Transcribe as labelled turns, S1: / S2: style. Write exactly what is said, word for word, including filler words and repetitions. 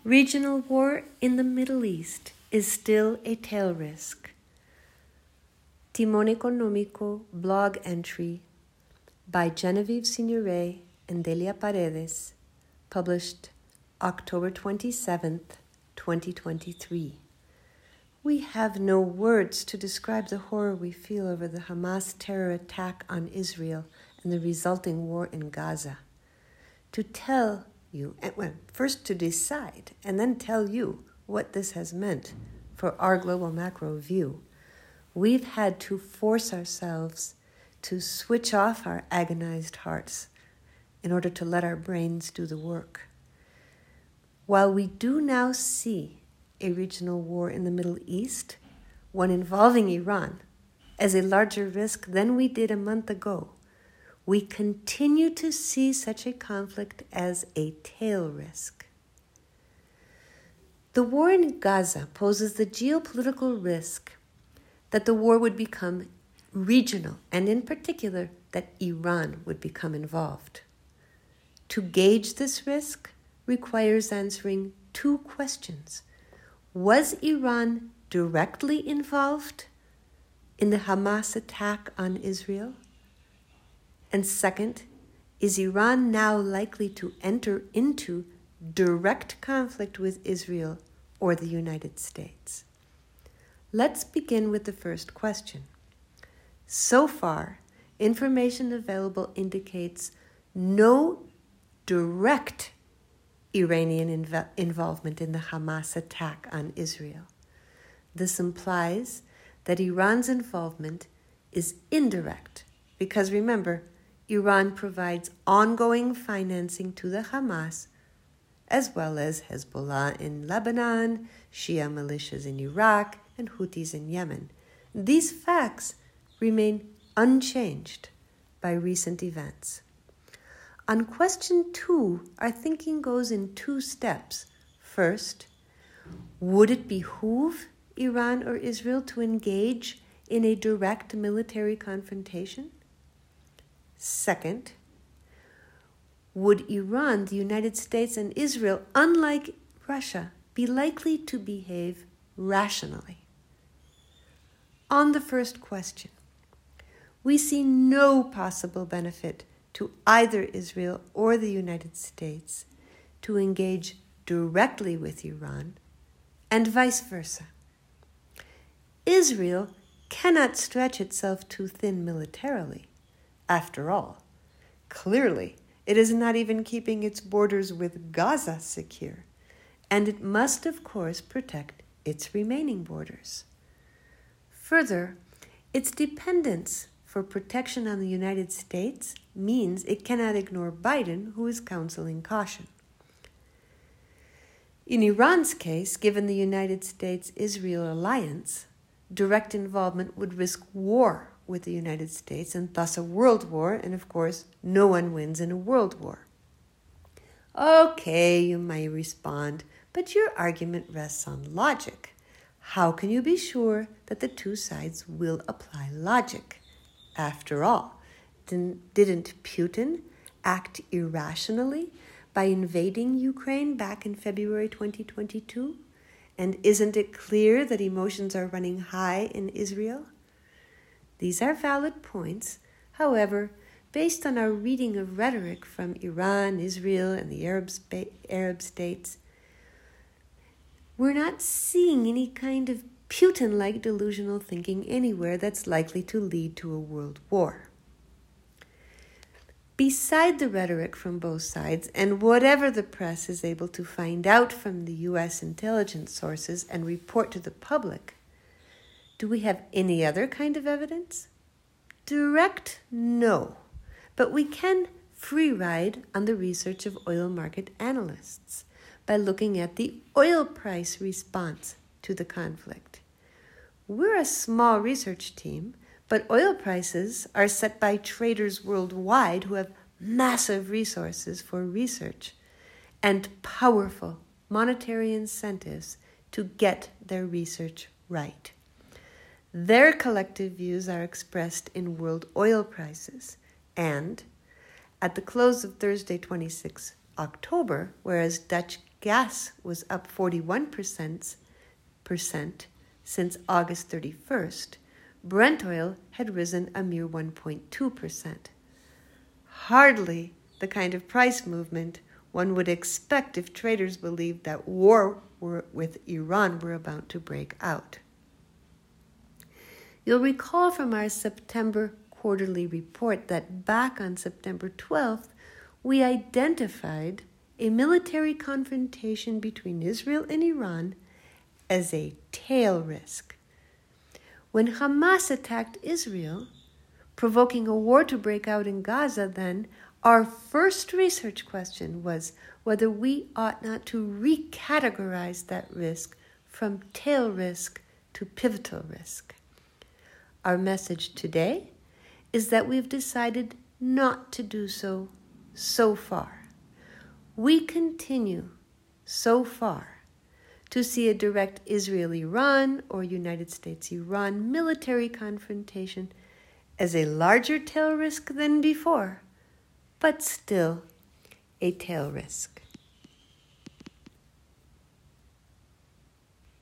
S1: Regional war in the Middle East is still a tail risk. Timón Económico blog entry by Genevieve Signoret and Delia Paredes, published October twenty-seventh, twenty twenty-three. We have no words to describe the horror we feel over the Hamas terror attack on Israel and the resulting war in Gaza. To tell you, well, first to decide, and then tell you what this has meant for our global macro view, we've had to force ourselves to switch off our agonized hearts in order to let our brains do the work. While we do now see a regional war in the Middle East, one involving Iran, as a larger risk than we did a month ago, we continue to see such a conflict as a tail risk. The war in Gaza poses the geopolitical risk that the war would become regional, and in particular, that Iran would become involved. To gauge this risk requires answering two questions. Was Iran directly involved in the Hamas attack on Israel? And second, is Iran now likely to enter into direct conflict with Israel or the United States? Let's begin with the first question. So far, information available indicates no direct Iranian inv- involvement in the Hamas attack on Israel. This implies that Iran's involvement is indirect, because remember, Iran provides ongoing financing to the Hamas, as well as Hezbollah in Lebanon, Shia militias in Iraq, and Houthis in Yemen. These facts remain unchanged by recent events. On question two, our thinking goes in two steps. First, would it behoove Iran or Israel to engage in a direct military confrontation? Second, would Iran, the United States, and Israel, unlike Russia, be likely to behave rationally? On the first question, we see no possible benefit to either Israel or the United States to engage directly with Iran, and vice versa. Israel cannot stretch itself too thin militarily. After all, clearly, it is not even keeping its borders with Gaza secure, and it must, of course, protect its remaining borders. Further, its dependence for protection on the United States means it cannot ignore Biden, who is counseling caution. In Iran's case, given the United States-Israel alliance, direct involvement would risk war with the United States and thus a world war, and of course, no one wins in a world war. Okay, you may respond, but your argument rests on logic. How can you be sure that the two sides will apply logic? After all, didn't Putin act irrationally by invading Ukraine back in February twenty twenty-two? And isn't it clear that emotions are running high in Israel? These are valid points. However, based on our reading of rhetoric from Iran, Israel, and the Arab, spa- Arab states, we're not seeing any kind of Putin-like delusional thinking anywhere that's likely to lead to a world war. Beside the rhetoric from both sides, and whatever the press is able to find out from the U S intelligence sources and report to the public, do we have any other kind of evidence? Direct, no. But we can free ride on the research of oil market analysts by looking at the oil price response to the conflict. We're a small research team, but oil prices are set by traders worldwide who have massive resources for research and powerful monetary incentives to get their research right. Their collective views are expressed in world oil prices, and at the close of Thursday, twenty-sixth October, whereas Dutch gas was up forty-one percent, percent since August thirty-first, Brent oil had risen a mere one point two percent. Hardly the kind of price movement one would expect if traders believed that war were, with Iran were about to break out. You'll recall from our September quarterly report that back on September twelfth, we identified a military confrontation between Israel and Iran as a tail risk. When Hamas attacked Israel, provoking a war to break out in Gaza, then, our first research question was whether we ought not to recategorize that risk from tail risk to pivotal risk. Our message today is that we've decided not to do so so far. We continue so far to see a direct Israel-Iran or United States-Iran military confrontation as a larger tail risk than before, but still a tail risk.